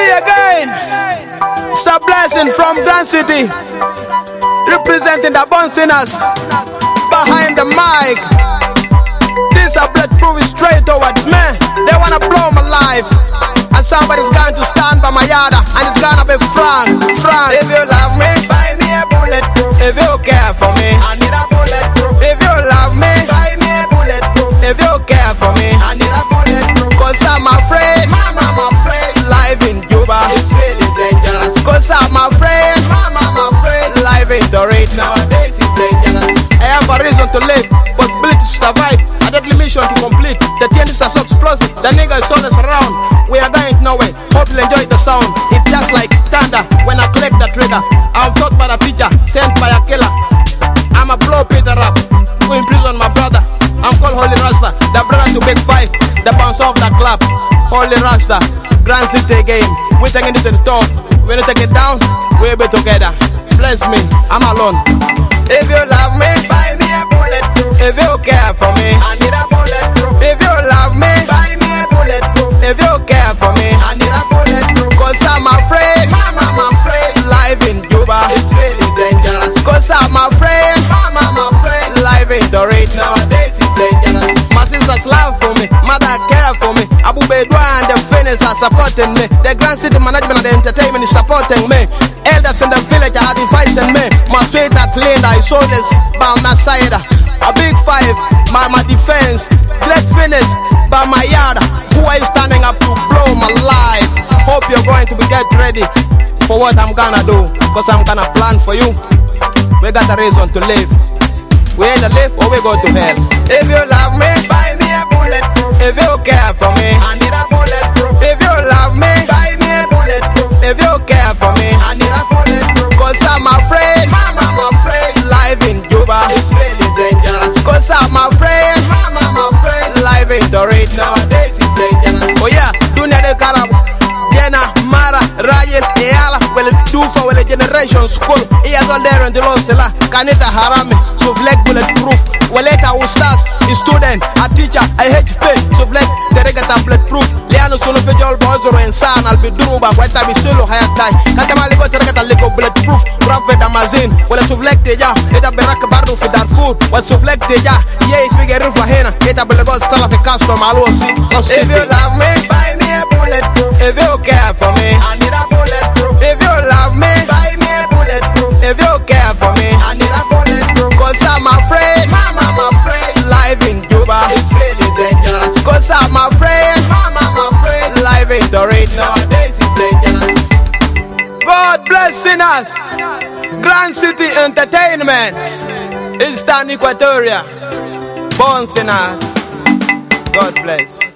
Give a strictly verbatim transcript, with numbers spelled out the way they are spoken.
again. It's a blessing from Grand City, representing the Born Sinners behind the mic. This a bulletproof straight towards me. They wanna blow my life, and somebody's going to stand by my yard, and it's gonna be Frank. Frank, if you love me, buy me a bulletproof. If you care for me, I need a bulletproof. If you love me, buy me a bulletproof. If you care for me, I need a bulletproof. Cause I'm afraid, mama, I'm afraid. Life in Cuba, it's really dangerous. Cause I'm afraid, mama, I'm afraid. Life in Dorito, nowadays it's dangerous. I have a reason to live, possibility to survive, a deadly mission to complete. The T N Ts are so explosive, the nigga is always around. We are going nowhere, hope you'll enjoy the sound. It's just like thunder when I collect the trigger. I'm taught by the teacher, sent by a killer. I'm a blow Peter up, who imprison my brother. I'm called Holy Rasta, the brother to Big Five, the bounce off the club. Holy Rasta, Grand City again. We taking it to the top, when you take it down, we'll be together. Bless me, I'm alone. If you love me, buy me a bulletproof. If you care for me, I need a bulletproof. If you love me, buy me a bulletproof. If you care for me, I need a bulletproof. Cause I'm afraid, mama, I'm afraid. Life in Cuba, it's really dangerous. Cause I'm afraid, mama, I'm afraid. Life in Dorito, nowadays it's dangerous. My sisters love for me, mother care for me. Abu Bedwa and the Phoenix are supporting me. The Grand City management and the entertainment is supporting me. Elders in the village are advising me. My sweet that Linda is always by my side. A big five, my, my defense. Great finish by my yard. Who are you standing up to blow my life? Hope you're going to be get ready for what I'm gonna do. Cause I'm gonna plan for you. We got a reason to live. We either live or we go to hell. If you love me, buy me a bulletproof. If you care for me, I need a bulletproof. If you love me, buy me a bulletproof. If you care for me, I need a bulletproof. Cause I'm afraid, mama, I'm afraid. Life in Cuba, it's really dangerous. Cause I'm afraid, mama, I'm afraid. Life in Dorito, nowadays it's dangerous. Oh yeah, dunia de Carabo, Viena, Mara, Rayel, Eala. Well, it do for well, generation school. Iya Zoldero and the Losela, Kanita Harame, so flag bulletproof. Waleta Ustas, a student, a teacher, I hate pay, so flag the regata bulletproof. Liano sono fejol bozoro and san, I'll be druba, white time is solo higher tie. Katamali got regata lego bulletproof, Rafa Damazin, well, so flag the ya, it a berac bardo for that food, what so flag the ya, yeah, figure for Hena, it a bullet style of a custom, I'll see. If you love me, buy me a bulletproof. If you care for me, I need a bulletproof. If you love me, buy me a bulletproof. If you care for me, I need a bulletproof. Cause I'm afraid, mama, I'm afraid. Life in Cuba, it's really dangerous. Cause I'm afraid, mama, I'm afraid. Life in Dorito, nowadays it's dangerous. God bless sinners. Grand City Entertainment, Eastern Equatoria, Born Sinners. God bless.